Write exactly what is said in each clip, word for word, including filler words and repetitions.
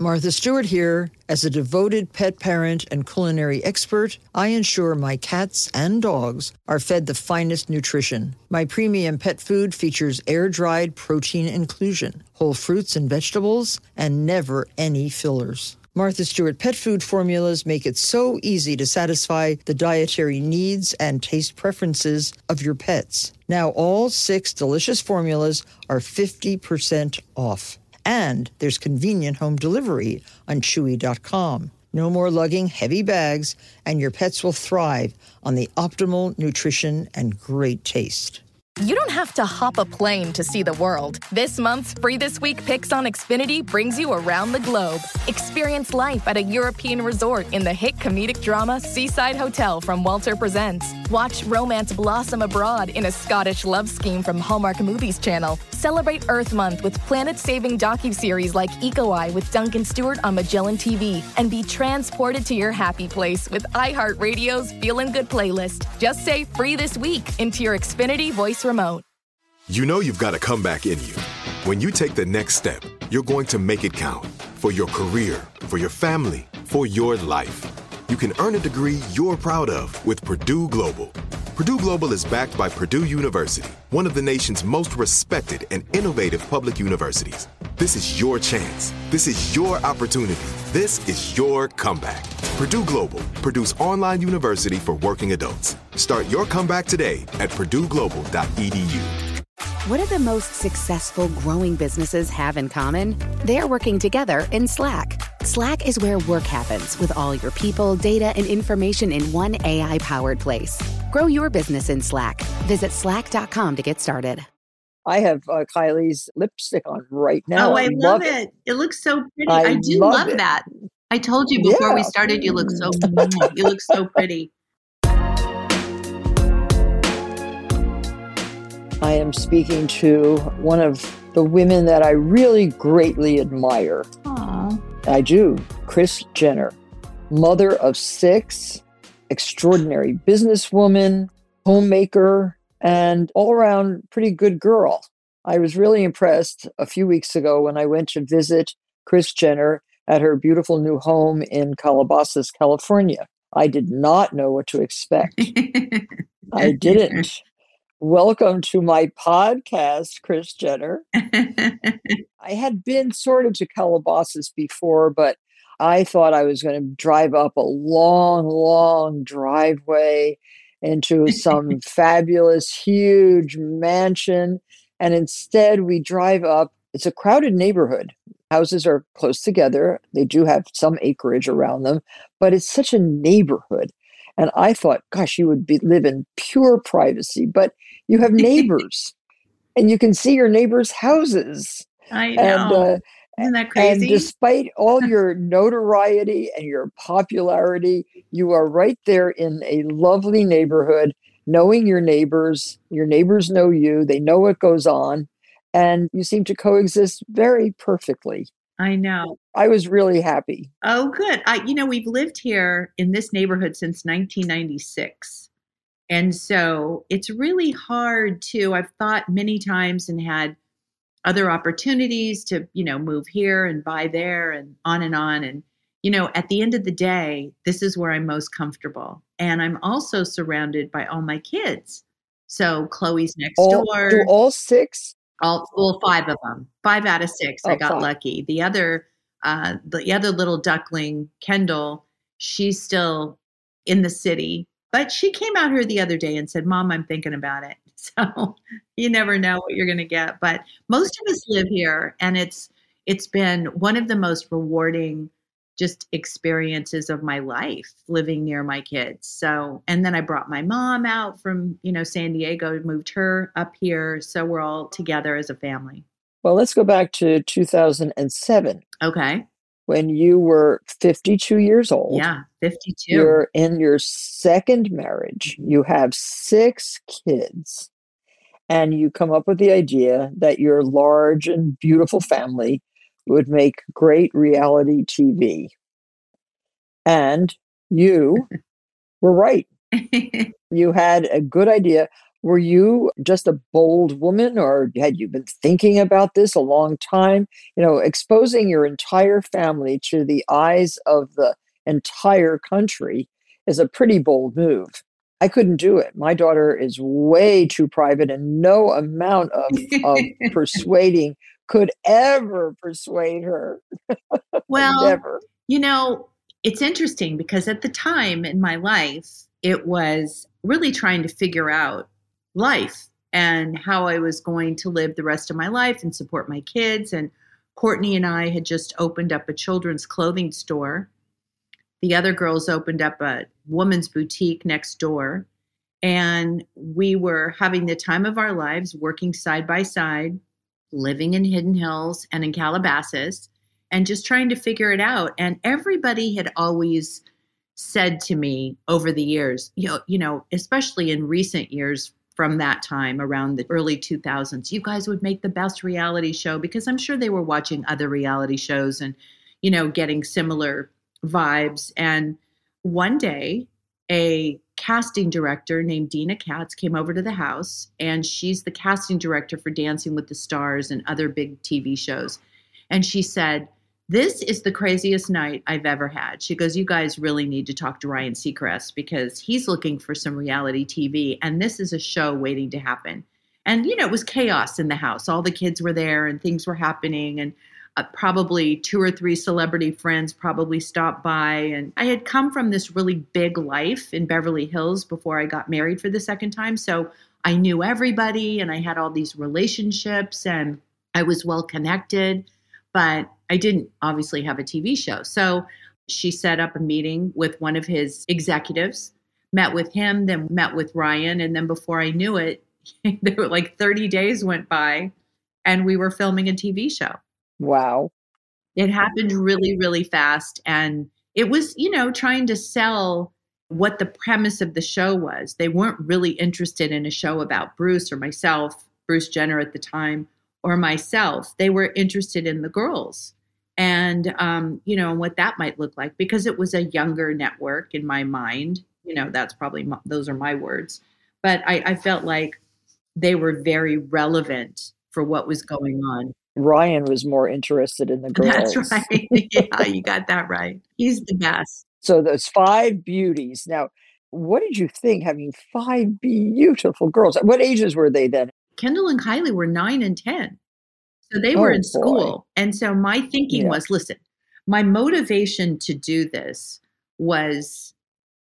Martha Stewart here. As a devoted pet parent and culinary expert, I ensure my cats and dogs are fed the finest nutrition. My premium pet food features air-dried protein inclusion, whole fruits and vegetables, and never any fillers. Martha Stewart pet food formulas make it so easy to satisfy the dietary needs and taste preferences of your pets. Now all six delicious formulas are fifty percent off. And there's convenient home delivery on Chewy dot com. No more lugging heavy bags, and your pets will thrive on the optimal nutrition and great taste. You don't have to hop a plane to see the world. This month's Free This Week Picks on Xfinity brings you around the globe. Experience life at a European resort in the hit comedic drama Seaside Hotel from Walter Presents. Watch romance blossom abroad in a Scottish love scheme from Hallmark Movies Channel. Celebrate Earth Month with planet-saving docuseries like Eco Eye with Duncan Stewart on Magellan T V. And be transported to your happy place with iHeartRadio's Feelin' Good playlist. Just say Free This Week into your Xfinity voice remote. You know you've got a comeback in you. When you take the next step, you're going to make it count. For your career, for your family, for your life. You can earn a degree you're proud of with Purdue Global. Purdue Global is backed by Purdue University, one of the nation's most respected and innovative public universities. This is your chance. This is your opportunity. This is your comeback. Purdue Global, Purdue's online university for working adults. Start your comeback today at purdue global dot e d u. What do the most successful growing businesses have in common? They're working together in Slack. Slack is where work happens with all your people, data, and information in one A I-powered place. Grow your business in Slack. Visit slack dot com to get started. I have uh, Kylie's lipstick on right now. Oh, I, I love, love it. it. It looks so pretty. I, I do love, love that. I told you before yeah. we started, you look so you look so pretty. I am speaking to one of the women that I really greatly admire. Aww. I do. Kris Jenner, mother of six, extraordinary businesswoman, homemaker, and all-around pretty good girl. I was really impressed a few weeks ago when I went to visit Kris Jenner at her beautiful new home in Calabasas, California. I did not know what to expect. I didn't. Welcome to my podcast, Kris Jenner. I had been sort of to Calabasas before, but I thought I was going to drive up a long, long driveway into some fabulous, huge mansion. And instead, we drive up. It's a crowded neighborhood. Houses are close together. They do have some acreage around them, but it's such a neighborhood. And I thought, gosh, you would be, live in pure privacy, but you have neighbors and you can see your neighbors' houses. I know. And, uh, Isn't that crazy? And despite all your notoriety and your popularity, you are right there in a lovely neighborhood, knowing your neighbors. Your neighbors know you. They know what goes on. And you seem to coexist very perfectly. I know. I was really happy. Oh, good. I, you know, we've lived here in this neighborhood since nineteen ninety-six. And so it's really hard to, I've thought many times and had other opportunities to, you know, move here and buy there and on and on. And, you know, at the end of the day, this is where I'm most comfortable. And I'm also surrounded by all my kids. So Chloe's next all, door. Do all six? All, well, five of them, five out of six. Oh, I got five. lucky. The other, uh, the other little duckling, Kendall, she's still in the city, but she came out here the other day and said, "Mom, I'm thinking about it." So you never know what you're going to get, but most of us live here, and it's it's been one of the most rewarding just experiences of my life, living near my kids. So, and then I brought my mom out from, you know, San Diego, moved her up here. So we're all together as a family. Well, let's go back to two thousand seven. Okay. When you were fifty-two years old. Yeah, fifty-two. You're in your second marriage. You have six kids. And you come up with the idea that your large and beautiful family would make great reality T V. And you were right. You had a good idea. Were you just a bold woman, or had you been thinking about this a long time? You know, exposing your entire family to the eyes of the entire country is a pretty bold move. I couldn't do it. My daughter is way too private, and no amount of, of persuading could ever persuade her. Well, Never. You know, it's interesting because at the time in my life, it was really trying to figure out life and how I was going to live the rest of my life and support my kids. And Courtney and I had just opened up a children's clothing store. The other girls opened up a woman's boutique next door. And we were having the time of our lives, working side by side, living in Hidden Hills and in Calabasas, and just trying to figure it out. And everybody had always said to me over the years, you know, you know, especially in recent years from that time around the early two thousands, you guys would make the best reality show, because I'm sure they were watching other reality shows and, you know, getting similar vibes. And one day, a casting director named Dina Katz came over to the house, and she's the casting director for Dancing with the Stars and other big T V shows. And she said, "This is the craziest night I've ever had." She goes, "You guys really need to talk to Ryan Seacrest, because he's looking for some reality T V, and this is a show waiting to happen." And, you know, it was chaos in the house. All the kids were there and things were happening, and uh, probably two or three celebrity friends probably stopped by. And I had come from this really big life in Beverly Hills before I got married for the second time. So I knew everybody, and I had all these relationships, and I was well connected. But I didn't obviously have a T V show. So she set up a meeting with one of his executives, met with him, then met with Ryan. And then before I knew it, there were like thirty days went by and we were filming a T V show. Wow. It happened really, really fast. And it was, you know, trying to sell what the premise of the show was. They weren't really interested in a show about Bruce or myself, Bruce Jenner at the time, or myself. They were interested in the girls and, um, you know, what that might look like, because it was a younger network in my mind. You know, that's probably, my, those are my words. But I, I felt like they were very relevant for what was going on. Ryan was more interested in the girls. That's right. Yeah, you got that right. He's the best. So those five beauties. Now, what did you think having five beautiful girls? What ages were they then? Kendall and Kylie were nine and ten. So they were oh, in school. Boy. And so my thinking yeah. was, listen, my motivation to do this was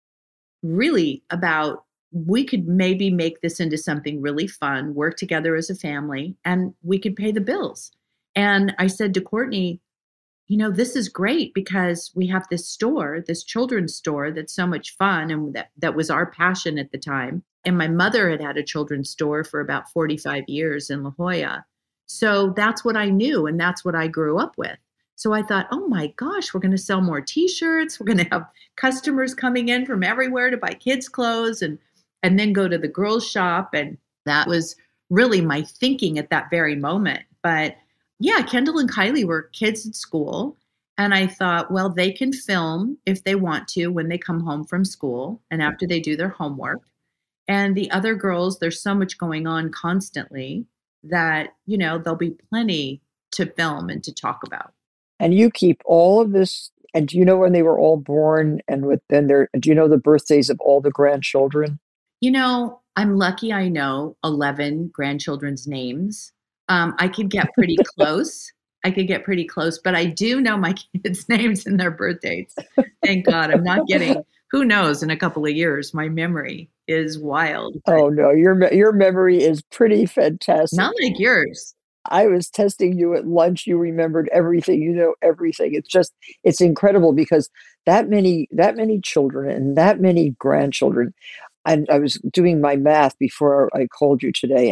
really about, we could maybe make this into something really fun, work together as a family, and we could pay the bills. And I said to Courtney, you know, this is great because we have this store, this children's store that's so much fun. And that, that was our passion at the time. And my mother had had a children's store for about forty-five years in La Jolla. So that's what I knew. And that's what I grew up with. So I thought, oh my gosh, we're going to sell more t-shirts. We're going to have customers coming in from everywhere to buy kids' clothes and, and then go to the girls' shop. And that was really my thinking at that very moment. But yeah, Kendall and Kylie were kids at school. And I thought, well, they can film if they want to when they come home from school and after they do their homework. And the other girls, there's so much going on constantly that, you know, there'll be plenty to film and to talk about. And you keep all of this. And do you know when they were all born? And with then their, do you know the birthdays of all the grandchildren? You know, I'm lucky I know eleven grandchildren's names. Um, I could get pretty close. I could get pretty close, but I do know my kids' names and their birth dates. Thank God. I'm not getting, who knows, in a couple of years. My memory is wild. Oh, no, your your memory is pretty fantastic. Not like yours. I was testing you at lunch. You remembered everything. You know everything. It's just, it's incredible because that many, that many children and that many grandchildren. And I was doing my math before I called you today, and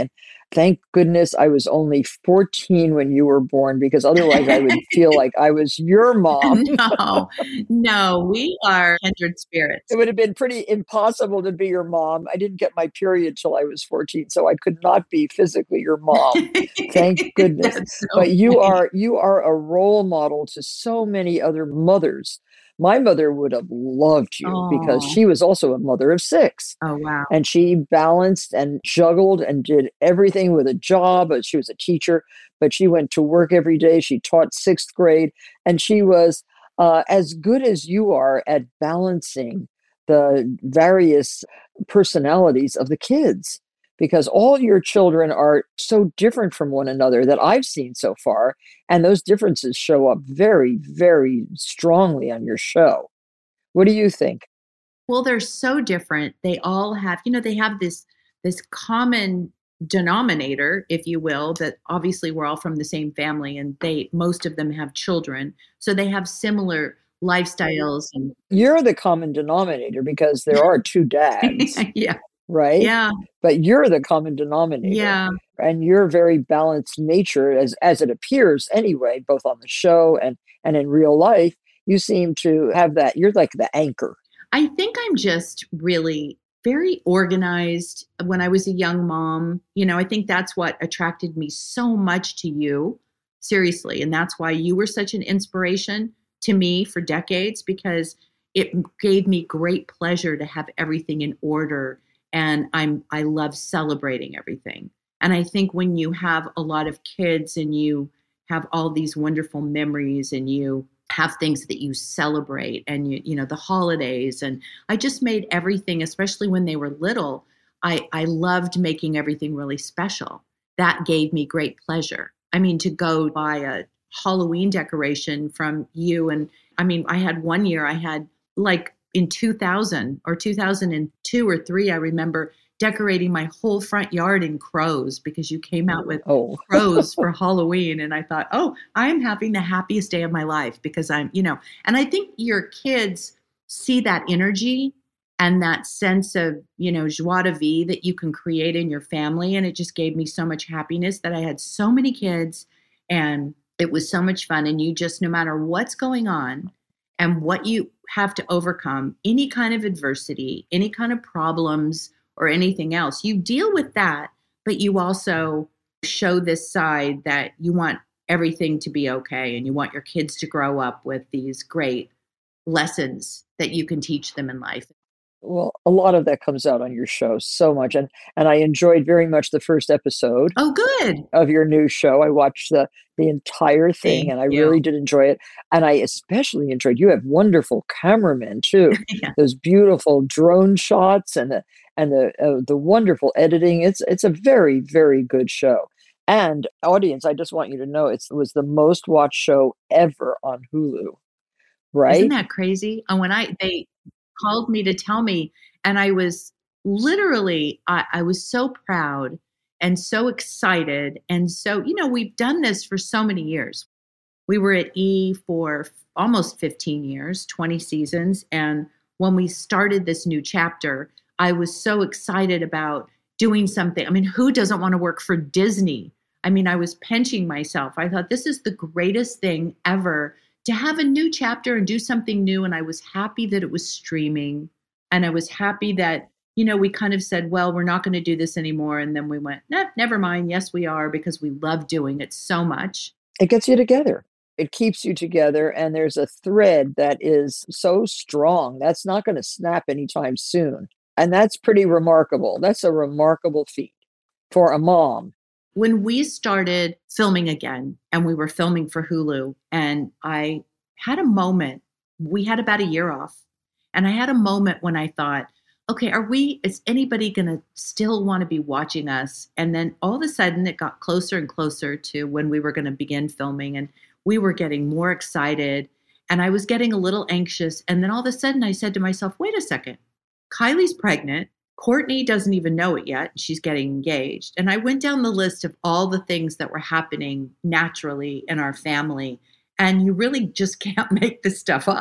Thank goodness I was only fourteen when you were born, because otherwise I would feel like I was your mom. No, no, we are kindred spirits. It would have been pretty impossible to be your mom. I didn't get my period till I was fourteen, so I could not be physically your mom. Thank goodness. So but you funny. are you are a role model to so many other mothers. My mother would have loved you Aww. because she was also a mother of six. Oh, wow. And she balanced and juggled and did everything with a job. She was a teacher, but she went to work every day. She taught sixth grade, and she was uh, as good as you are at balancing the various personalities of the kids, because all your children are so different from one another that I've seen so far. And those differences show up very, very strongly on your show. What do you think? Well, they're so different. They all have, you know, they have this this common denominator, if you will, that obviously we're all from the same family, and they most of them have children. So they have similar lifestyles. And you're the common denominator because there are two dads. Yeah. Right? Yeah. But you're the common denominator. Yeah. And you're very balanced nature, as as it appears anyway, both on the show and, and in real life. You seem to have that. You're like the anchor. I think I'm just really very organized. When I was a young mom, you know, I think that's what attracted me so much to you, seriously. And that's why you were such an inspiration to me for decades, because it gave me great pleasure to have everything in order. And I'm, I love celebrating everything. And I think when you have a lot of kids and you have all these wonderful memories and you have things that you celebrate and you, you know, the holidays, and I just made everything, especially when they were little, I, I loved making everything really special. That gave me great pleasure. I mean, to go buy a Halloween decoration from you. And I mean, I had one year I had like in two thousand or two thousand two or three, I remember decorating my whole front yard in crows because you came out with oh. crows for Halloween. And I thought, oh, I'm having the happiest day of my life because I'm, you know, and I think your kids see that energy and that sense of, you know, joie de vivre that you can create in your family. And it just gave me so much happiness that I had so many kids and it was so much fun. And you just, no matter what's going on and what you have to overcome, any kind of adversity, any kind of problems, or anything else, you deal with that, but you also show this side that you want everything to be okay and you want your kids to grow up with these great lessons that you can teach them in life. Well, a lot of that comes out on your show so much. And and I enjoyed very much the first episode. Oh, good. Of your new show. I watched the the entire thing Thank and I you. really did enjoy it. And I especially enjoyed, you have wonderful cameramen too. Yeah. Those beautiful drone shots and the and the uh, the wonderful editing. It's it's a very, very good show. And audience, I just want you to know it's, it was the most watched show ever on Hulu. Right? Isn't that crazy? And when I they called me to tell me, and I was literally, I, I was so proud and so excited. And so, you know, we've done this for so many years. We were at E! for almost fifteen years, twenty seasons. And when we started this new chapter, I was so excited about doing something. I mean, who doesn't want to work for Disney? I mean, I was pinching myself. I thought this is the greatest thing ever to have a new chapter and do something new. And I was happy that it was streaming. And I was happy that, you know, we kind of said, well, we're not going to do this anymore. And then we went, nah, never mind. Yes, we are, because we love doing it so much. It gets you together. It keeps you together. And there's a thread that is so strong. That's not going to snap anytime soon. And that's pretty remarkable. That's a remarkable feat for a mom. When we started filming again, and we were filming for Hulu, and I had a moment, we had about a year off, and I had a moment when I thought, okay, are we, is anybody going to still want to be watching us? And then all of a sudden it got closer and closer to when we were going to begin filming, and we were getting more excited, and I was getting a little anxious. And then all of a sudden I said to myself, wait a second, Kylie's pregnant. Courtney doesn't even know it yet. She's getting engaged. And I went down the list of all the things that were happening naturally in our family. And you really just can't make this stuff up.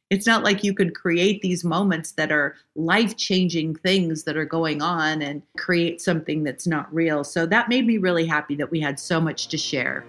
It's not like you could create these moments that are life-changing things that are going on and create something that's not real. So that made me really happy that we had so much to share.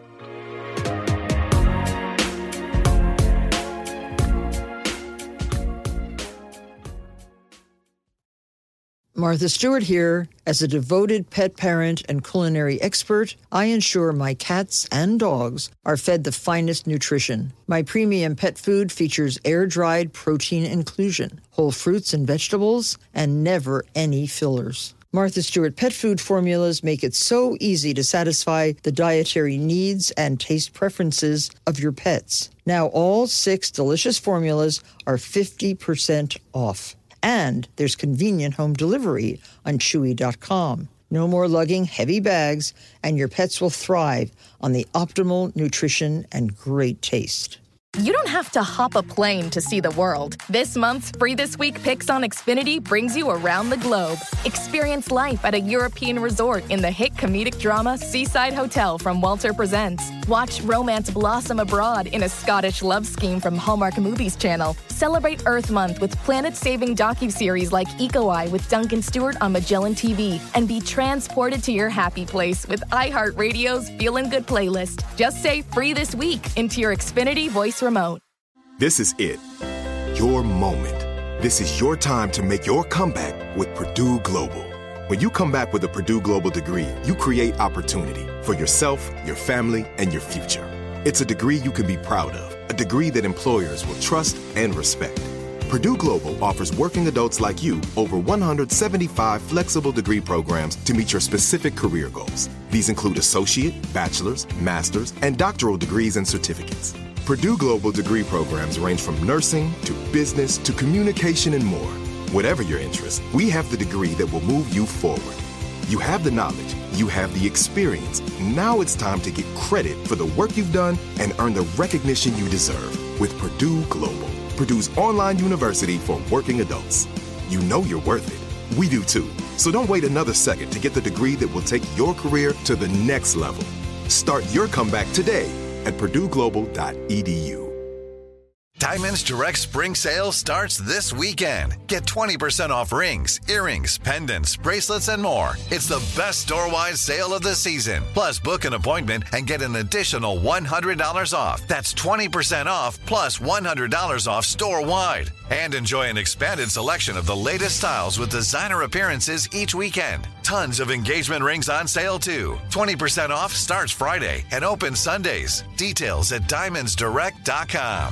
Martha Stewart here. As a devoted pet parent and culinary expert, I ensure my cats and dogs are fed the finest nutrition. My premium pet food features air-dried protein inclusion, whole fruits and vegetables, and never any fillers. Martha Stewart pet food formulas make it so easy to satisfy the dietary needs and taste preferences of your pets. Now all six delicious formulas are fifty percent off. And there's convenient home delivery on Chewy dot com. No more lugging heavy bags, and your pets will thrive on the optimal nutrition and great taste. You don't have to hop a plane to see the world. This month's Free This Week Picks on Xfinity brings you around the globe. Experience life at a European resort in the hit comedic drama Seaside Hotel from Walter Presents. Watch romance blossom abroad in a Scottish love scheme from Hallmark Movies Channel. Celebrate Earth Month with planet-saving docuseries like Eco Eye with Duncan Stewart on Magellan T V. And be transported to your happy place with iHeartRadio's Feelin' Good playlist. Just say Free This Week into your Xfinity voice remote. This is it. Your moment. This is your time to make your comeback with Purdue Global. When you come back with a Purdue Global degree, you create opportunity for yourself, your family, and your future. It's a degree you can be proud of, a degree that employers will trust and respect. Purdue Global offers working adults like you over one hundred seventy-five flexible degree programs to meet your specific career goals. These include associate, bachelor's, master's, and doctoral degrees and certificates. Purdue Global degree programs range from nursing to business to communication and more. Whatever your interest, we have the degree that will move you forward. You have the knowledge, you have the experience. Now it's time to get credit for the work you've done and earn the recognition you deserve with Purdue Global, Purdue's online university for working adults. You know you're worth it. We do too. So don't wait another second to get the degree that will take your career to the next level. Start your comeback today at purdue global dot e d u. Diamonds Direct Spring Sale starts this weekend. Get twenty percent off rings, earrings, pendants, bracelets, and more. It's the best store-wide sale of the season. Plus, book an appointment and get an additional one hundred dollars off. That's twenty percent off plus one hundred dollars off store-wide. And enjoy an expanded selection of the latest styles with designer appearances each weekend. Tons of engagement rings on sale, too. twenty percent off starts Friday and opens Sundays. Details at diamonds direct dot com.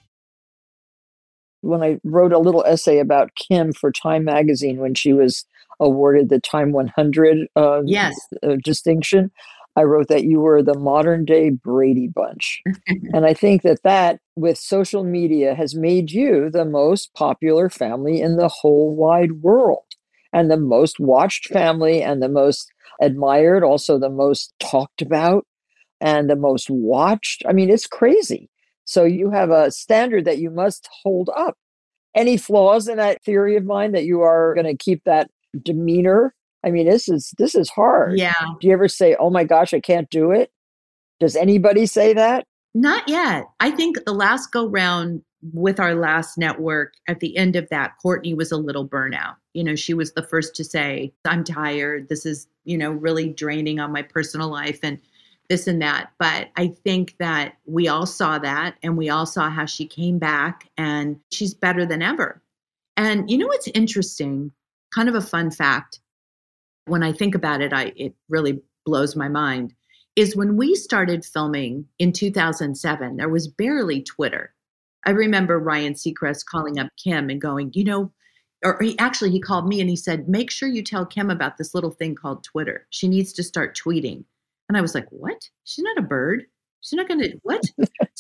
When I wrote a little essay about Kim for Time magazine when she was awarded the Time one hundred uh, yes. uh, distinction, I wrote that you were the modern day Brady Bunch. And I think that that, with social media, has made you the most popular family in the whole wide world, and the most watched family, and the most admired, also the most talked about, and the most watched. I mean, it's crazy. So you have a standard that you must hold up. Any flaws in that theory of mine that you are going to keep that demeanor? I mean, this is this is hard. Yeah. Do you ever say, "Oh my gosh, I can't do it"? Does anybody say that? Not yet. I think the last go round with our last network, at the end of that, Courtney was a little burnout. You know, she was the first to say, "I'm tired. This is, you know, really draining on my personal life." And this and that. But I think that we all saw that, and we all saw how she came back, and she's better than ever. And you know what's interesting, kind of a fun fact, when I think about it, I it really blows my mind, is when we started filming in two thousand seven, there was barely Twitter. I remember Ryan Seacrest calling up Kim and going, you know, or he actually, he called me and he said, make sure you tell Kim about this little thing called Twitter. She needs to start tweeting. And I was like, what? She's not a bird. She's not going to, what?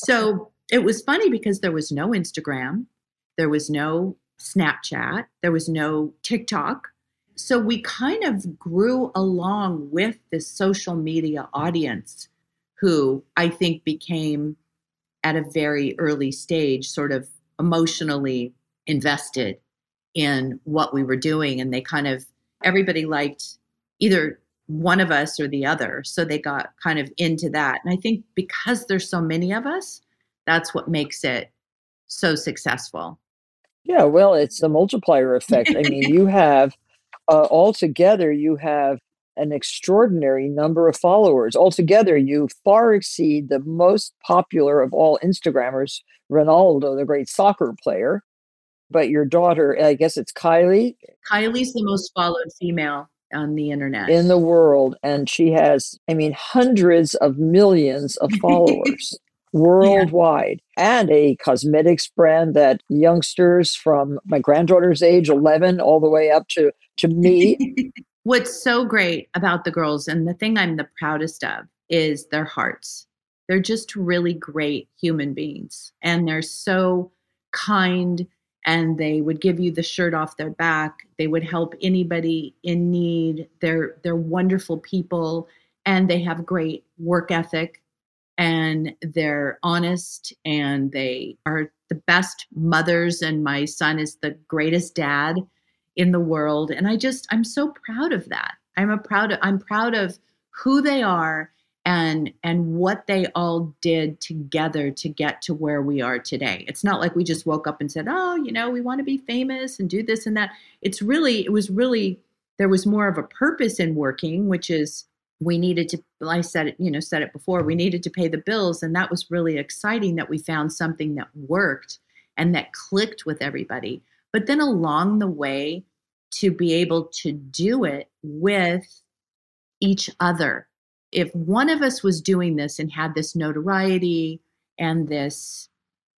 So it was funny because there was no Instagram. There was no Snapchat. There was no TikTok. So we kind of grew along with this social media audience who I think became at a very early stage sort of emotionally invested in what we were doing. And they kind of, everybody liked either one of us or the other. So they got kind of into that. And I think because there's so many of us, that's what makes it so successful. Yeah, well, it's a multiplier effect. I mean, you have uh, altogether, you have an extraordinary number of followers. Altogether, you far exceed the most popular of all Instagrammers, Ronaldo, the great soccer player. But your daughter, I guess it's Kylie. Kylie's the most followed female on the internet. In the world. And she has, I mean, hundreds of millions of followers worldwide. Yeah. And a cosmetics brand that youngsters from my granddaughter's age, eleven, all the way up to, to me. What's so great about the girls, and the thing I'm the proudest of, is their hearts. They're just really great human beings. And they're so kind, and they would give you the shirt off their back. They would help anybody in need. They're they're wonderful people, and they have great work ethic, and they're honest, and they are the best mothers. And my son is the greatest dad in the world. And I just, I'm so proud of that. I'm a proud of, I'm proud of who they are and and what they all did together to get to where we are today. It's not like we just woke up and said, oh, you know, we want to be famous and do this and that. It's really, it was really, there was more of a purpose in working, which is we needed to, I said it, you know, said it before, we needed to pay the bills. And that was really exciting that we found something that worked and that clicked with everybody. But then along the way, to be able to do it with each other. If one of us was doing this and had this notoriety and this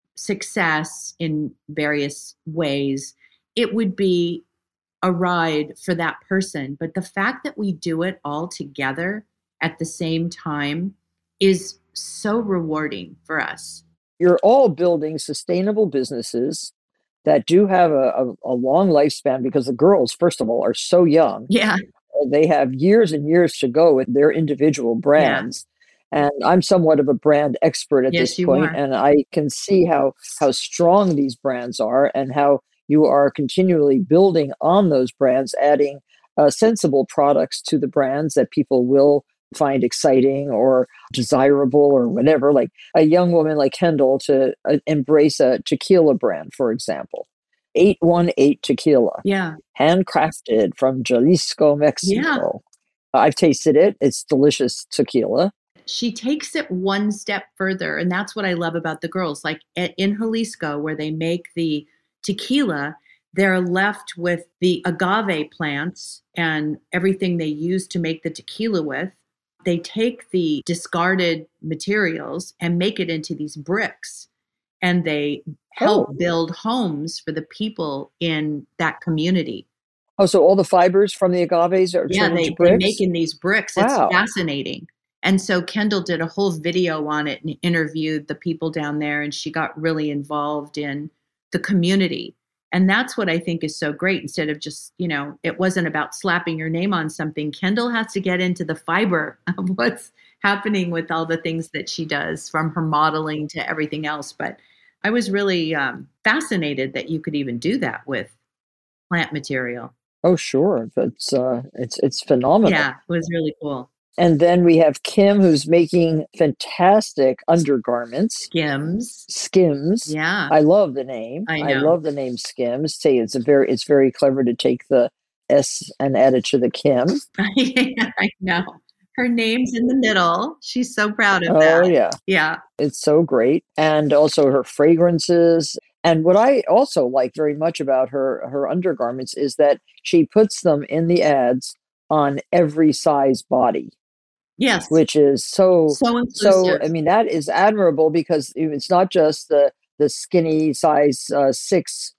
success in various ways, it would be a ride for that person. But the fact that we do it all together at the same time is so rewarding for us. You're all building sustainable businesses that do have a, a, a long lifespan, because the girls, first of all, are so young. Yeah. They have years and years to go with their individual brands. Yeah. And I'm somewhat of a brand expert at yes, this point, are. and I can see how how strong these brands are and how you are continually building on those brands, adding uh, sensible products to the brands that people will find exciting or desirable or whatever. Like a young woman like Kendall to uh, embrace a tequila brand, for example. eight one eight tequila. Yeah. Handcrafted from Jalisco, Mexico. Yeah. I've tasted it. It's delicious tequila. She takes it one step further. And that's what I love about the girls. Like in Jalisco, where they make the tequila, they're left with the agave plants and everything they use to make the tequila with. They take the discarded materials and make it into these bricks. And they help oh. build homes for the people in that community. Oh, so all the fibers from the agaves are yeah, turned they, into bricks? they're making these bricks. Wow. It's fascinating. And so Kendall did a whole video on it and interviewed the people down there, and she got really involved in the community. And that's what I think is so great. Instead of just, you know, it wasn't about slapping your name on something. Kendall has to get into the fiber of what's happening with all the things that she does, from her modeling to everything else. But I was really um, fascinated that you could even do that with plant material. Oh, sure. That's uh, it's it's phenomenal. Yeah, it was really cool. And then we have Kim, who's making fantastic undergarments. Skims. Skims. Yeah. I love the name. I know. I love the name Skims. Say it's a very it's very clever to take the S and add it to the Kim. Yeah, I know. Her name's in the middle. She's so proud of oh, that. Oh, yeah. Yeah. It's so great. And also her fragrances. And what I also like very much about her, her undergarments is that she puts them in the ads on every size body. Yes. Which is so, so inclusive. So, I mean, that is admirable, because it's not just the, the skinny size uh, six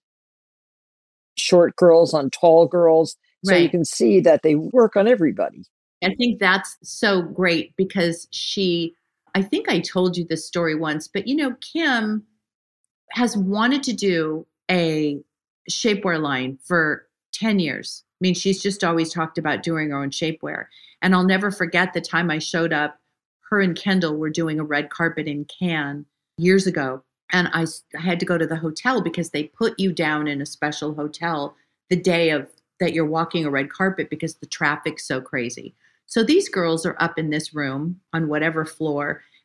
short girls on tall girls. So right. You can see that they work on everybody. I think that's so great, because she, I think I told you this story once, but you know, Kim has wanted to do a shapewear line for ten years. I mean, she's just always talked about doing her own shapewear. And I'll never forget the time I showed up, her and Kendall were doing a red carpet in Cannes years ago. And I, I had to go to the hotel, because they put you down in a special hotel the day of that you're walking a red carpet, because the traffic's so crazy. So these girls are up in this room on whatever floor,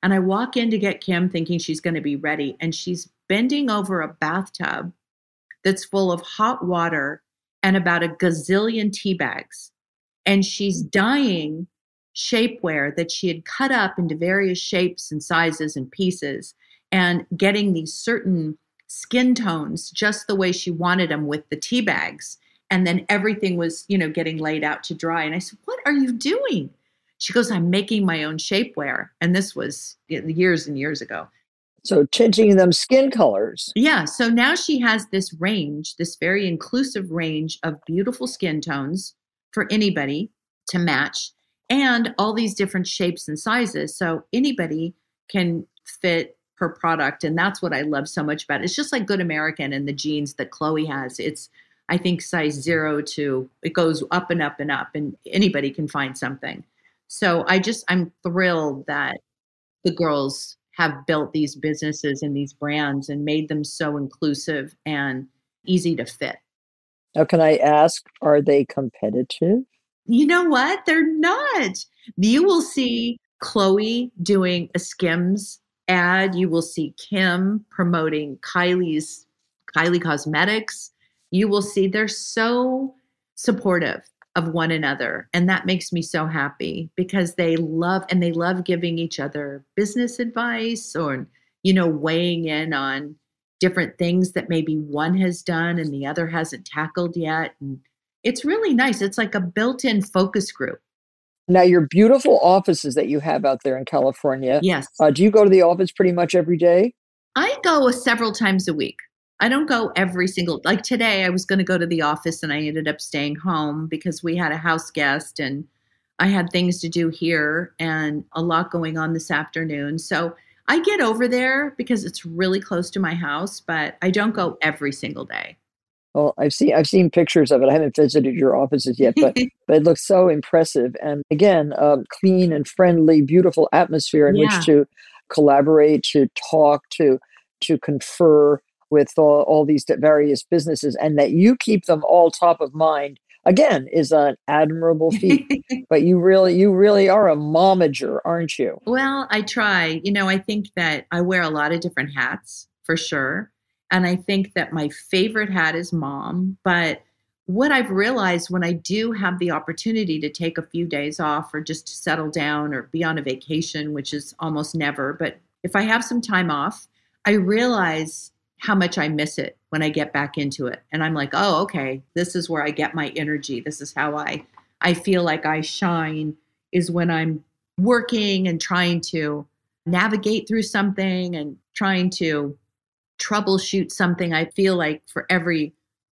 And I walk in to get Kim thinking she's going to be ready. And she's bending over a bathtub that's full of hot water and about a gazillion tea bags. And she's dyeing shapewear that she had cut up into various shapes and sizes and pieces and getting these certain skin tones just the way she wanted them with the tea bags. And then everything was, you know, getting laid out to dry. And I said, what are you doing? She goes, I'm making my own shapewear. And this was years and years ago. So changing them skin colors. Yeah. So now she has this range, this very inclusive range of beautiful skin tones for anybody to match, and all these different shapes and sizes. So anybody can fit her product. And that's what I love so much about it. It's just like Good American and the jeans that Chloe has. It's, I think, size zero to, it goes up and up and up, and anybody can find something. So I just, I'm thrilled that the girls have built these businesses and these brands and made them so inclusive and easy to fit. Now, can I ask, are they competitive? You know what? They're not. You will see Chloe doing a Skims ad. You will see Kim promoting Kylie's Kylie Cosmetics. You will see they're so supportive of one another. And that makes me so happy because they love, and they love giving each other business advice or, you know, weighing in on different things that maybe one has done and the other hasn't tackled yet. And it's really nice. It's like a built-in focus group. Now, your beautiful offices that you have out there in California. Yes. Uh, do you go to the office pretty much every day? I go several times a week. I don't go every single, like today I was going to go to the office and I ended up staying home because we had a house guest and I had things to do here and a lot going on this afternoon. So I get over there because it's really close to my house, but I don't go every single day. Well, I've seen I've seen pictures of it. I haven't visited your offices yet, but but it looks so impressive. And again, um, clean and friendly, beautiful atmosphere in Yeah. which to collaborate, to talk, to to confer with all, all these various businesses, and that you keep them all top of mind. Again, is an admirable feat. But you really you really are a momager, aren't you? Well, I try. You know, I think that I wear a lot of different hats for sure. And I think that my favorite hat is mom. But what I've realized when I do have the opportunity to take a few days off or just to settle down or be on a vacation, which is almost never, but if I have some time off, I realize how much I miss it when I get back into it. And I'm like, oh, okay, this is where I get my energy. This is how I, I feel like I shine, is when I'm working and trying to navigate through something and trying to troubleshoot something. I feel like for every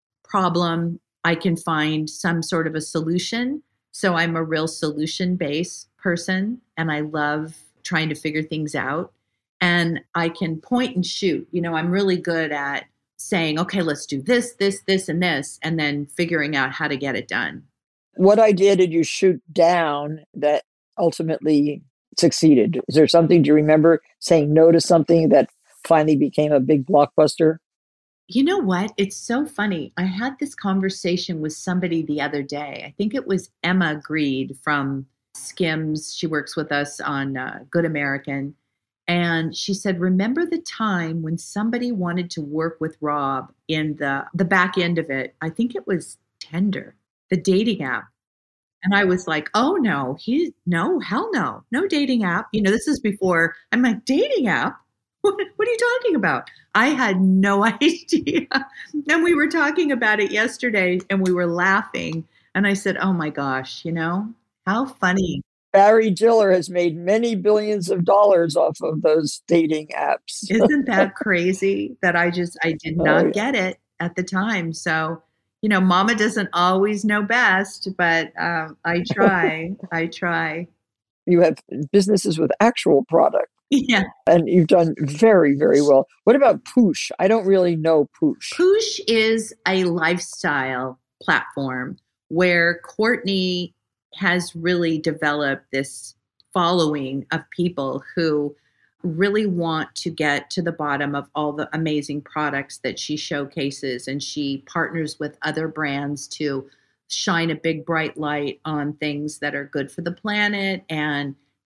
problem, I can find some sort of a solution. So I'm a real solution-based person, and I love trying to figure things out. And I can point and shoot. You know, I'm really good at saying, okay, let's do this, this, this, and this, and then figuring out how to get it done. What idea did you shoot down that ultimately succeeded? Is there something, do you remember saying no to something that finally became a big blockbuster? You know what? It's so funny. I had this conversation with somebody the other day. I think it was Emma Greed from Skims. She works with us on uh, Good American. And she said, remember the time when somebody wanted to work with Rob in the, the back end of it? I think it was Tinder, the dating app. And I was like, oh, no, he, no, hell no, no dating app. You know, this is before, I'm like, dating app? What, what are you talking about? I had no idea. And we were talking about it yesterday and we were laughing. And I said, oh my gosh, you know, how funny. Barry Diller has made many billions of dollars off of those dating apps. Isn't that crazy that I just, I did not oh, yeah. get it at the time. So, you know, mama doesn't always know best, but um, I try, I try. You have businesses with actual product. Yeah. And you've done very, very well. What about Poosh? I don't really know Poosh. Poosh is a lifestyle platform where Courtney has really developed this following of people who really want to get to the bottom of all the amazing products that she showcases. And she partners with other brands to shine a big bright light on things that are good for the planet and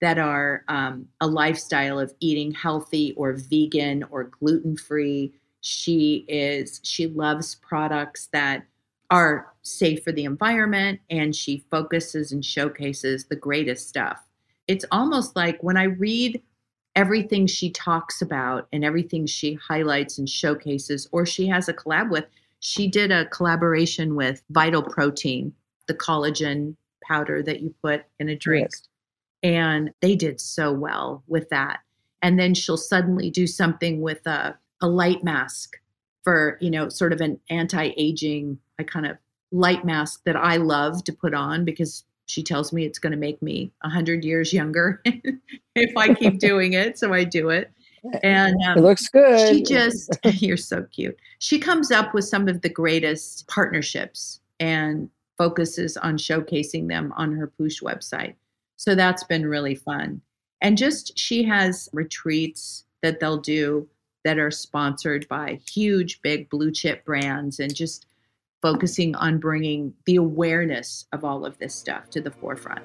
that are um, a lifestyle of eating healthy or vegan or gluten-free. She is, she loves products that are safe for the environment, and she focuses and showcases the greatest stuff. It's almost like when I read everything she talks about and everything she highlights and showcases, or she has a collab with, she did a collaboration with Vital Protein, the collagen powder that you put in a drink. Yes. And they did so well with that. And then she'll suddenly do something with a, a light mask for, you know, sort of an anti-aging, a kind of light mask that I love to put on because she tells me it's going to make me a hundred years younger if I keep doing it. So I do it. And um, it looks good. She just, you're so cute. She comes up with some of the greatest partnerships and focuses on showcasing them on her Poosh website. So that's been really fun. And just, she has retreats that they'll do that are sponsored by huge, big blue chip brands, and just focusing on bringing the awareness of all of this stuff to the forefront.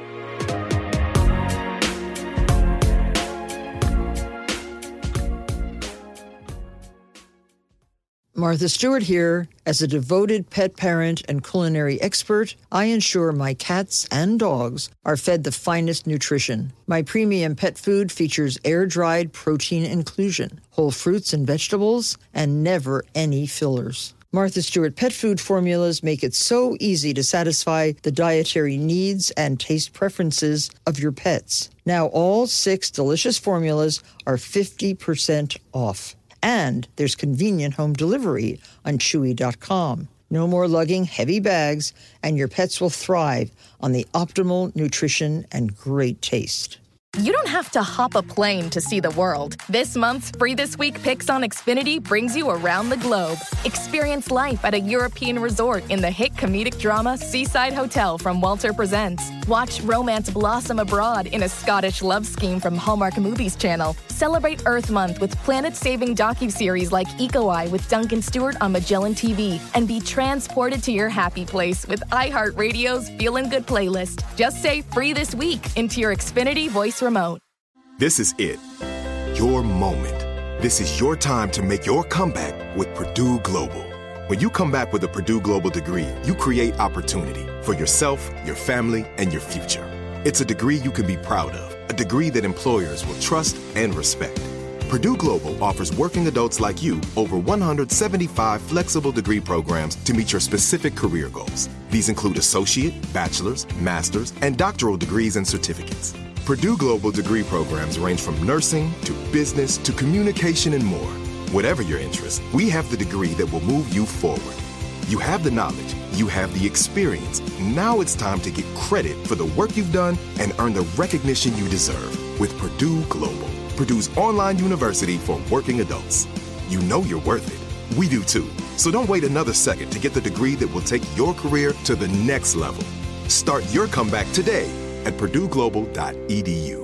Martha Stewart here. As a devoted pet parent and culinary expert, I ensure my cats and dogs are fed the finest nutrition. My premium pet food features air-dried protein inclusion, whole fruits and vegetables, and never any fillers. Martha Stewart pet food formulas make it so easy to satisfy the dietary needs and taste preferences of your pets. Now all six delicious formulas are fifty percent off. And there's convenient home delivery on Chewy dot com. No more lugging heavy bags, and your pets will thrive on the optimal nutrition and great taste. You don't have to hop a plane to see the world. This month's Free This Week Picks on Xfinity brings you around the globe. Experience life at a European resort in the hit comedic drama Seaside Hotel from Walter Presents. Watch romance blossom abroad in a Scottish love scheme from Hallmark Movies Channel. Celebrate Earth Month with planet-saving docuseries like Eco Eye with Duncan Stewart on Magellan T V. And be transported to your happy place with iHeartRadio's Feelin' Good playlist. Just say Free This Week into your Xfinity voice remote. This is it. Your moment. This is your time to make your comeback with Purdue Global. When you come back with a Purdue Global degree, you create opportunity for yourself, your family, and your future. It's a degree you can be proud of, a degree that employers will trust and respect. Purdue Global offers working adults like you over one hundred seventy-five flexible degree programs to meet your specific career goals. These include associate, bachelor's, master's, and doctoral degrees and certificates. Purdue Global degree programs range from nursing to business to communication and more. Whatever your interest, we have the degree that will move you forward. You have the knowledge, you have the experience. Now it's time to get credit for the work you've done and earn the recognition you deserve with Purdue Global, Purdue's online university for working adults. You know you're worth it. We do too. So don't wait another second to get the degree that will take your career to the next level. Start your comeback today at purdue global dot e d u.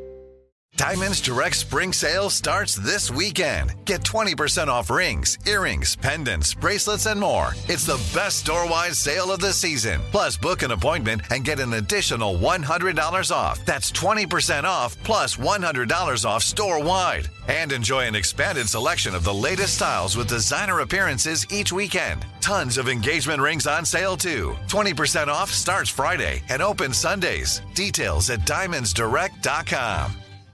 Diamonds Direct Spring Sale starts this weekend. Get twenty percent off rings, earrings, pendants, bracelets, and more. It's the best store-wide sale of the season. Plus, book an appointment and get an additional one hundred dollars off. That's twenty percent off plus one hundred dollars off store-wide. And enjoy an expanded selection of the latest styles with designer appearances each weekend. Tons of engagement rings on sale, too. twenty percent off starts Friday and opens Sundays. Details at diamonds direct dot com.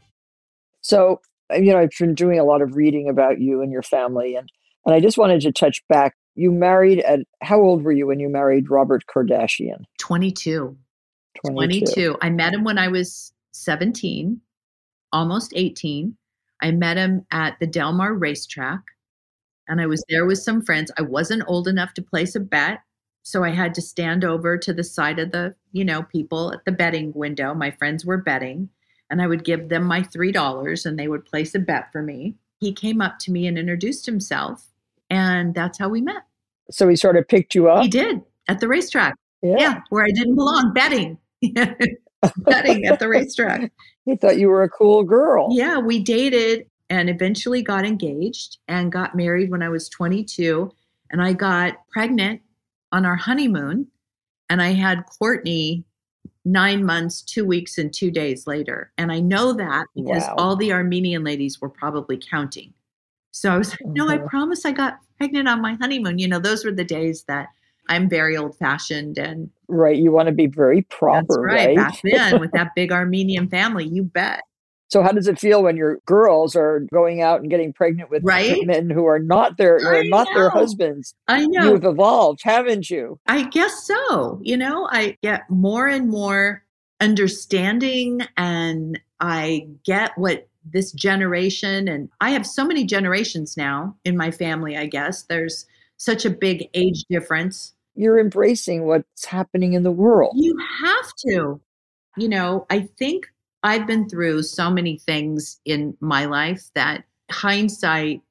So, you know, I've been doing a lot of reading about you and your family, and, and I just wanted to touch back. You married at, how old were you when you married Robert Kardashian? twenty-two. twenty-two. twenty-two. I met him when I was seventeen, almost eighteen. I met him at the Del Mar racetrack, and I was there with some friends. I wasn't old enough to place a bet, so I had to stand over to the side of the, you know, people at the betting window. My friends were betting. And I would give them my three dollars and they would place a bet for me. He came up to me and introduced himself. And that's how we met. So he sort of picked you up? He did, at the racetrack. Yeah, yeah where I didn't belong, betting. Betting at the racetrack. He thought you were a cool girl. Yeah, we dated and eventually got engaged and got married when I was twenty-two. And I got pregnant on our honeymoon. And I had Courtney nine months, two weeks, and two days later. And I know that because Wow. all the Armenian ladies were probably counting. So I was like, no, I Mhm. promise I got pregnant on my honeymoon. You know, those were the days that I'm very old fashioned. And Right. You want to be very that's proper, right. right? Back then with that big Armenian family, you bet. So how does it feel when your girls are going out and getting pregnant with Right? men who are not their who I are not their know. husbands? I know. You've evolved, haven't you? I guess so. You know, I get more and more understanding, and I get what this generation, and I have so many generations now in my family, I guess. There's such a big age difference. You're embracing what's happening in the world. You have to. You know, I think I've been through so many things in my life that hindsight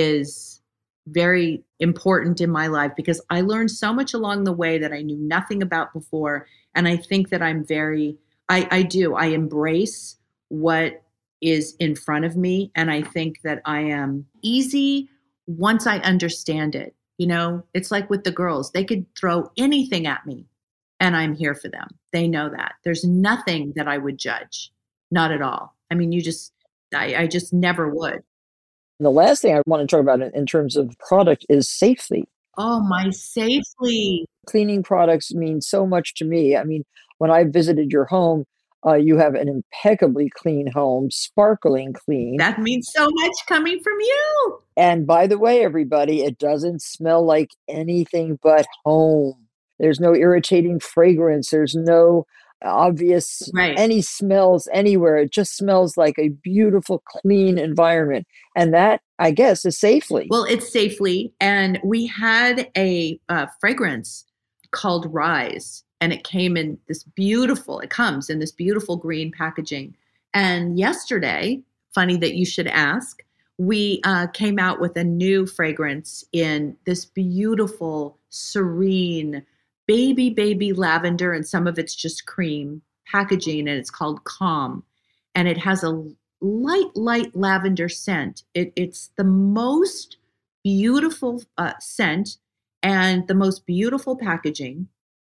is very important in my life because I learned so much along the way that I knew nothing about before. And I think that I'm very, I, I do, I embrace what is in front of me. And I think that I am easy once I understand it. You know, it's like with the girls, they could throw anything at me and I'm here for them. They know that. There's nothing that I would judge. Not at all. I mean, you just, I, I just never would. The last thing I want to talk about in, in terms of product is safely. Oh, my Safely. Cleaning products mean so much to me. I mean, when I visited your home, uh, you have an impeccably clean home, sparkling clean. That means so much coming from you. And by the way, everybody, it doesn't smell like anything but home. There's no irritating fragrance. There's no obvious Right. any smells anywhere. It just smells like a beautiful, clean environment. And that, I guess, is Safely. Well, it's Safely. And we had a uh, fragrance called Rise. And it came in this beautiful, it comes in this beautiful green packaging. And yesterday, funny that you should ask, we uh, came out with a new fragrance in this beautiful, serene, baby, baby lavender, and some of it's just cream packaging, and it's called Calm. And it has a light, light lavender scent. It, it's the most beautiful uh, scent and the most beautiful packaging.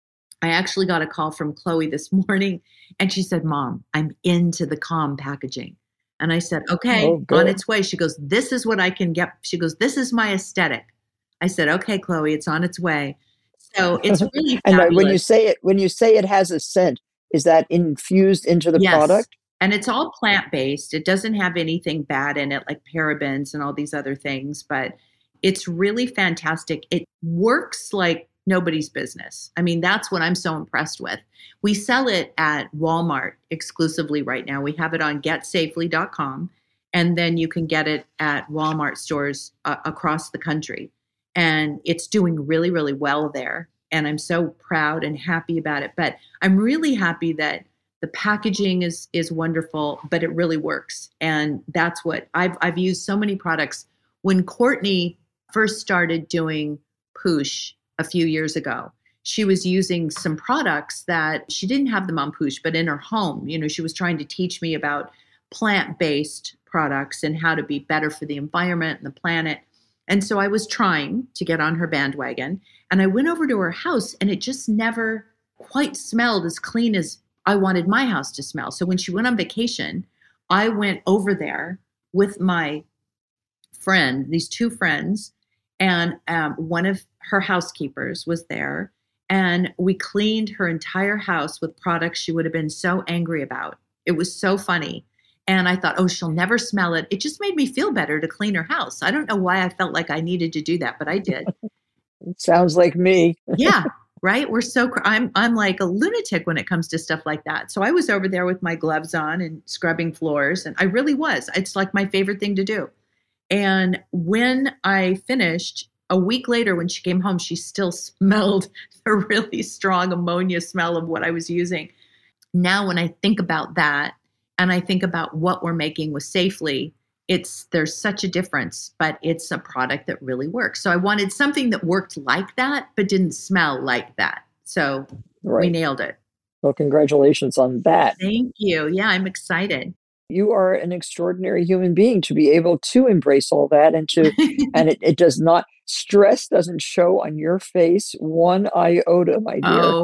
I actually got a call from Chloe this morning, and she said, Mom, I'm into the Calm packaging. And I said, okay, Oh, good. on its way. She goes, this is what I can get. She goes, this is my aesthetic. I said, okay, Chloe, it's on its way. So it's really And uh, fabulous. when you say it, when you say it has a scent, is that infused into the Yes. product? And it's all plant-based. It doesn't have anything bad in it, like parabens and all these other things, but it's really fantastic. It works like nobody's business. I mean, that's what I'm so impressed with. We sell it at Walmart exclusively right now. We have it on get safely dot com, and then you can get it at Walmart stores uh, across the country. And it's doing really, really well there. And I'm so proud and happy about it. But I'm really happy that the packaging is is wonderful, but it really works. And that's what I've I've used so many products. When Courtney first started doing Poosh a few years ago, she was using some products that she didn't have them on Poosh, but in her home. You know, she was trying to teach me about plant-based products and how to be better for the environment and the planet. And so I was trying to get on her bandwagon, and I went over to her house, and it just never quite smelled as clean as I wanted my house to smell. So when she went on vacation, I went over there with my friend, these two friends, and um, one of her housekeepers was there, and we cleaned her entire house with products she would have been so angry about. It was so funny. And I thought, oh, she'll never smell it. It just made me feel better to clean her house. I don't know why I felt like I needed to do that, but I did. It sounds like me. Yeah, right. We're so, cr- I'm, I'm like a lunatic when it comes to stuff like that. So I was over there with my gloves on and scrubbing floors, and I really was. It's like my favorite thing to do. And when I finished, a week later when she came home, she still smelled the really strong ammonia smell of what I was using. Now, when I think about that, and I think about what we're making with Safely, it's there's such a difference, but it's a product that really works. So I wanted something that worked like that, but didn't smell like that. So Right. we nailed it. Well, congratulations on that. Thank you. Yeah, I'm excited. You are an extraordinary human being to be able to embrace all that and to, and it, it does not, stress doesn't show on your face one iota, my dear. Oh,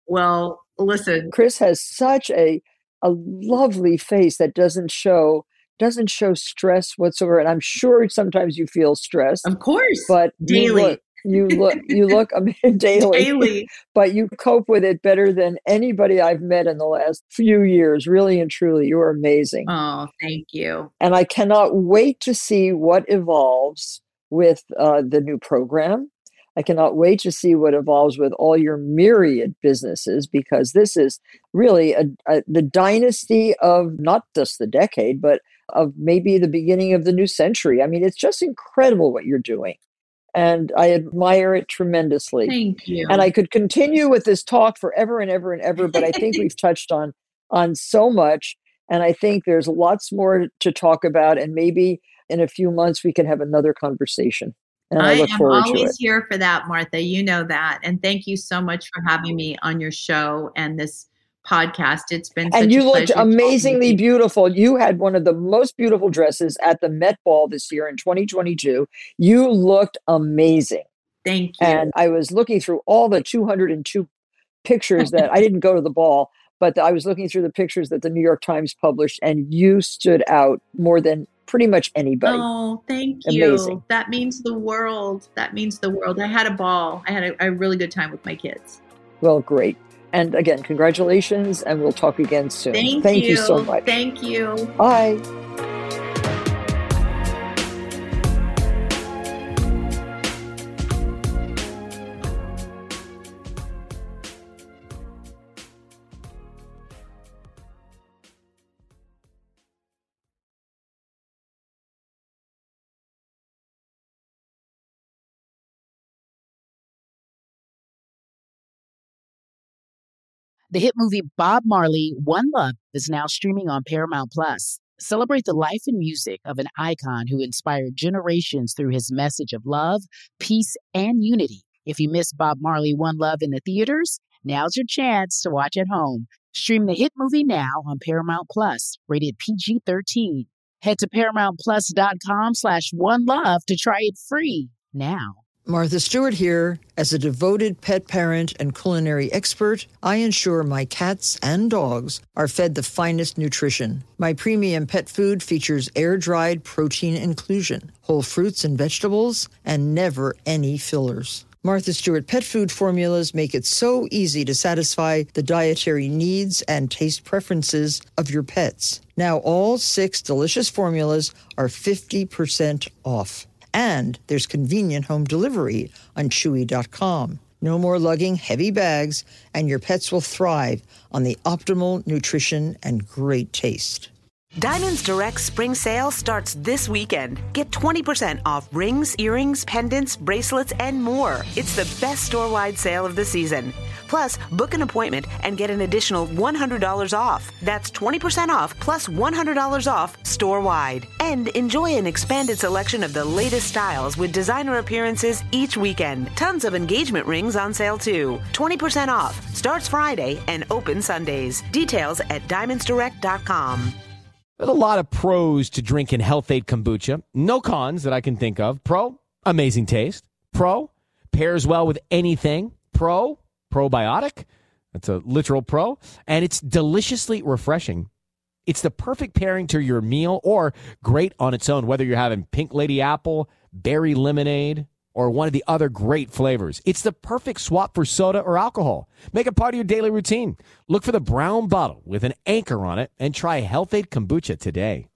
Well, listen. Chris has such a a lovely face that doesn't show doesn't show stress whatsoever. And I'm sure sometimes you feel stressed. Of course. But daily. You look, you look, you look I mean, daily. Daily. But you cope with it better than anybody I've met in the last few years. Really and truly, you're amazing. Oh, thank you. And I cannot wait to see what evolves with uh, the new program. I cannot wait to see what evolves with all your myriad businesses, because this is really a, a, the dynasty of not just the decade, but of maybe the beginning of the new century. I mean, it's just incredible what you're doing. And I admire it tremendously. Thank you. And I could continue with this talk forever and ever and ever, but I think we've touched on, on so much. And I think there's lots more to talk about. And maybe in a few months, we can have another conversation. And I, I look am forward to always it. here for that, Martha. You know that. And thank you so much for having me on your show and this podcast. It's been such and you a looked pleasure amazingly beautiful. You had one of the most beautiful dresses at the Met Ball this year in twenty twenty-two. You looked amazing. Thank you. And I was looking through all the two hundred two pictures that I didn't go to the ball, but I was looking through the pictures that the New York Times published, and you stood out more than pretty much anybody. Oh, thank Amazing. you. That means the world. That means the world. I had a ball. I had a, a really good time with my kids. Well, great. And again, congratulations, and we'll talk again soon. Thank, Thank you. you so much. Thank you. Bye. The hit movie Bob Marley, One Love is now streaming on Paramount Plus. Celebrate the life and music of an icon who inspired generations through his message of love, peace, and unity. If you missed Bob Marley, One Love in the theaters, now's your chance to watch at home. Stream the hit movie now on Paramount Plus, rated P G thirteen. Head to ParamountPlus.com slash One Love to try it free now. Martha Stewart here. As a devoted pet parent and culinary expert, I ensure my cats and dogs are fed the finest nutrition. My premium pet food features air-dried protein inclusion, whole fruits and vegetables, and never any fillers. Martha Stewart pet food formulas make it so easy to satisfy the dietary needs and taste preferences of your pets. Now all six delicious formulas are fifty percent off. And there's convenient home delivery on Chewy dot com. No more lugging heavy bags, and your pets will thrive on the optimal nutrition and great taste. Diamonds Direct Spring Sale starts this weekend. Get twenty percent off rings, earrings, pendants, bracelets, and more. It's the best store-wide sale of the season. Plus, book an appointment and get an additional one hundred dollars off. That's twenty percent off plus one hundred dollars off store-wide. And enjoy an expanded selection of the latest styles with designer appearances each weekend. Tons of engagement rings on sale too. twenty percent off. Starts Friday and open Sundays. Details at diamonds direct dot com. There's a lot of pros to drinking Health-Ade kombucha. No cons that I can think of. Pro, amazing taste. Pro, pairs well with anything. Pro, probiotic. That's a literal pro. And it's deliciously refreshing. It's the perfect pairing to your meal or great on its own, whether you're having pink lady apple, berry lemonade, or one of the other great flavors. It's the perfect swap for soda or alcohol. Make it part of your daily routine. Look for the brown bottle with an anchor on it and try Health-Ade kombucha today.